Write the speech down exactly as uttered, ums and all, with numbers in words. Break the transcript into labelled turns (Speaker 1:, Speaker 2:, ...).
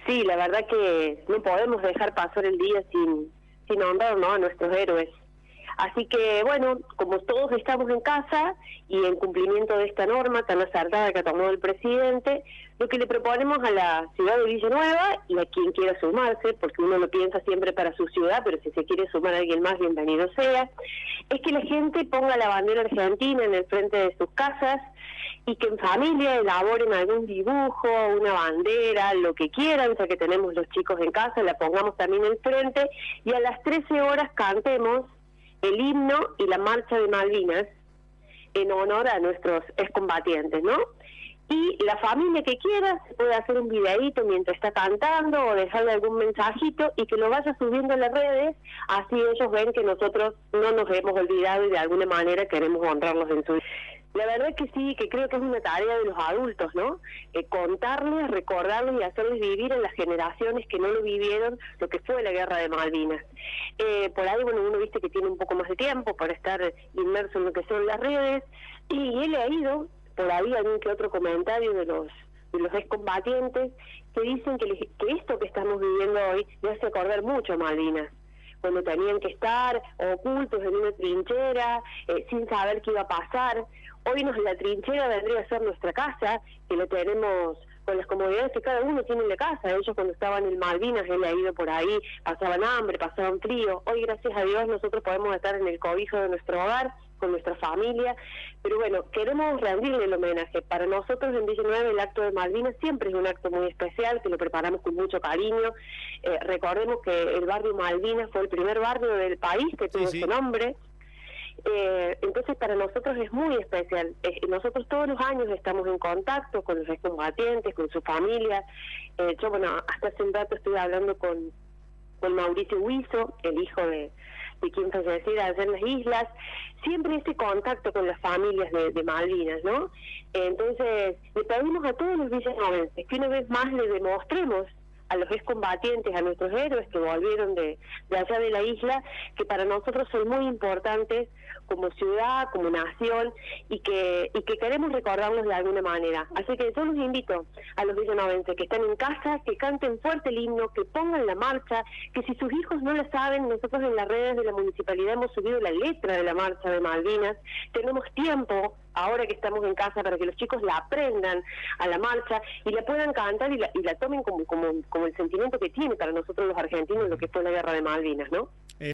Speaker 1: Sí, la verdad que no podemos dejar pasar el día sin, sin honrar, ¿no?, a nuestros héroes. Así que, bueno, como todos estamos en casa y en cumplimiento de esta norma tan acertada que ha tomado el presidente, lo que le proponemos a la ciudad de Villanueva y a quien quiera sumarse, porque uno lo piensa siempre para su ciudad, pero si se quiere sumar a alguien más, bienvenido sea, es que la gente ponga la bandera argentina en el frente de sus casas y que en familia elaboren algún dibujo, una bandera, lo que quieran, ya que tenemos los chicos en casa, la pongamos también en frente y a las trece horas cantemos el himno y la marcha de Malvinas en honor a nuestros excombatientes, ¿no? Y la familia que quiera se puede hacer un videíto mientras está cantando o dejarle algún mensajito y que lo vaya subiendo a las redes, así ellos ven que nosotros no nos hemos olvidado y de alguna manera queremos honrarlos en su... La verdad que sí, que creo que es una tarea de los adultos, ¿no? Eh, contarles, recordarles y hacerles vivir en las generaciones que no lo vivieron lo que fue la guerra de Malvinas. Eh, por ahí, bueno, uno viste que tiene un poco más de tiempo para estar inmerso en lo que son las redes, y he leído por ahí algún que otro comentario de los de los excombatientes que dicen que, les, que esto que estamos viviendo hoy le hace acordar mucho a Malvinas, cuando tenían que estar ocultos en una trinchera, eh, sin saber qué iba a pasar. Hoy nos, la trinchera vendría a ser nuestra casa, que la tenemos con las comodidades que cada uno tiene en la casa. Ellos cuando estaban en Malvinas, él ha ido por ahí, pasaban hambre, pasaban frío. Hoy, gracias a Dios, nosotros podemos estar en el cobijo de nuestro hogar, con nuestra familia, pero bueno, queremos rendirle el homenaje. Para nosotros en Villanueva el acto de Malvinas siempre es un acto muy especial, que lo preparamos con mucho cariño. Eh, recordemos que el barrio Malvinas fue el primer barrio del país que tuvo
Speaker 2: sí, sí.
Speaker 1: ese nombre. Eh, entonces para nosotros es muy especial. Eh, nosotros todos los años estamos en contacto con los excombatientes, con su familia. Eh, yo, bueno, hasta hace un rato estuve hablando con, con Mauricio Huizo, el hijo de, de quien falleció allá en las islas. Siempre ese contacto con las familias de, de Malvinas, ¿no? Eh, entonces le pedimos a todos los villanovenses que una vez más le demostremos a los excombatientes, a nuestros héroes que volvieron de, de allá de la isla, que para nosotros son muy importantes como ciudad, como nación, y que y que queremos recordarlos de alguna manera. Así que yo los invito a los villanovenses que están en casa, que canten fuerte el himno, que pongan la marcha, que si sus hijos no la saben, nosotros en las redes de la municipalidad hemos subido la letra de la marcha de Malvinas. Tenemos tiempo ahora que estamos en casa para que los chicos la aprendan a la marcha y la puedan cantar y la, y la tomen como, como, como el sentimiento que tiene para nosotros los argentinos lo que fue la guerra de Malvinas, ¿no?